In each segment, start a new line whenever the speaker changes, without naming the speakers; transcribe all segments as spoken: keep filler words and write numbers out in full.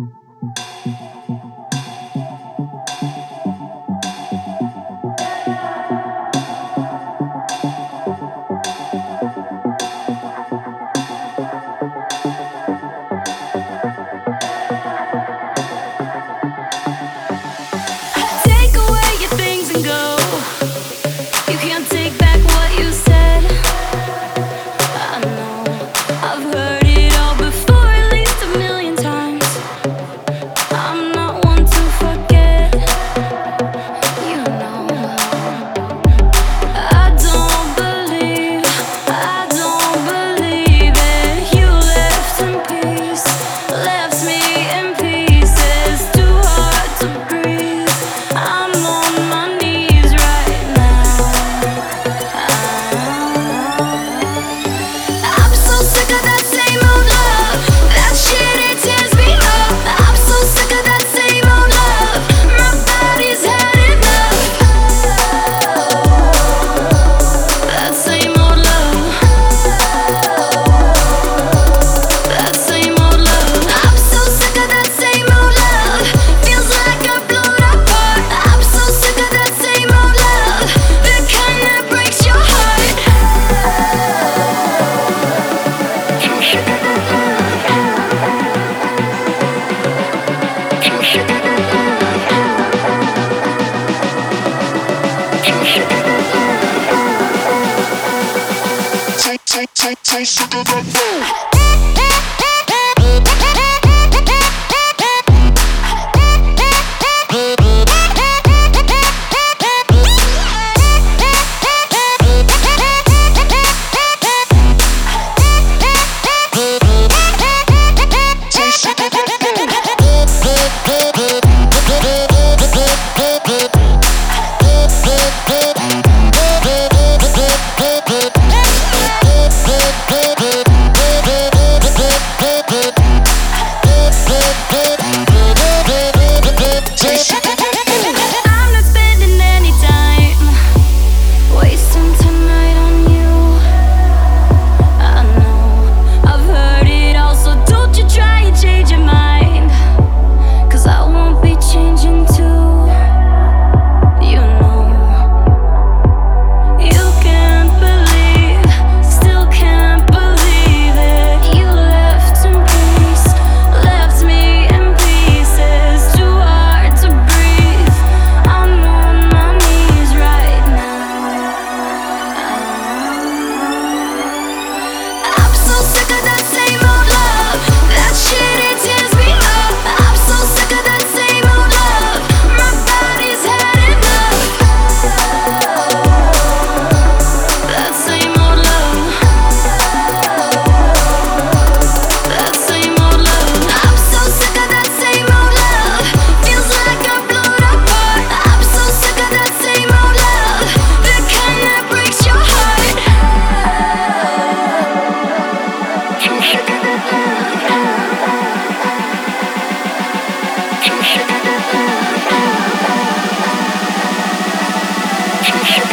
Take away your things and go. You can't take back what you said. I know, I've heard it all before, at least a million times. I'm not one to forget, you know. I don't believe, I don't believe it. You left in peace, left me in pieces, too hard to breathe. I'm on my knees right now. I'm so sick of that same old love. That shit, it tears me up. I'm so sick of that same old love. My body's had enough. That same old love. That same old love. I'm so sick of that same old love. Feels like I blown apart. I'm so sick of that same old love. The kind that breaks your heart.
Take, take, take, take, sugar, go, go.
I'm not spending any time wasting tonight on you. I know, I've heard it all, so don't you try and change your mind. Cause I won't be changing too. You know, you can't believe, still can't believe it. You left in peace, left me in pieces, too hard to breathe. I'm on my knees right now. I'm so sick of that same old love. That shit, it tears me up. I'm so sick of that same old love. My body's had enough. That same old love. That same old love. I'm so sick of that same old love. Feels like I blown apart. I'm so sick of that same old love. The kind that breaks your heart.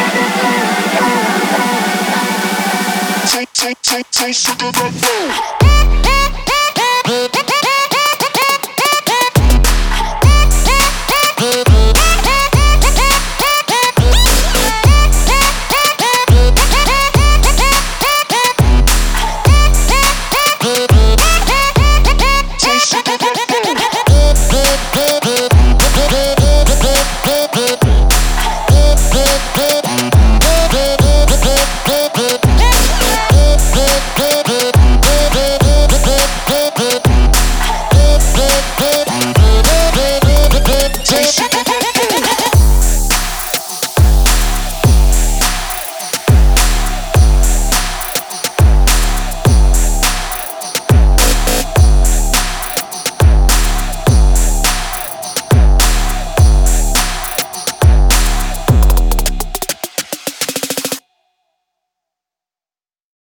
Take, take, take, take, sugar, go, go.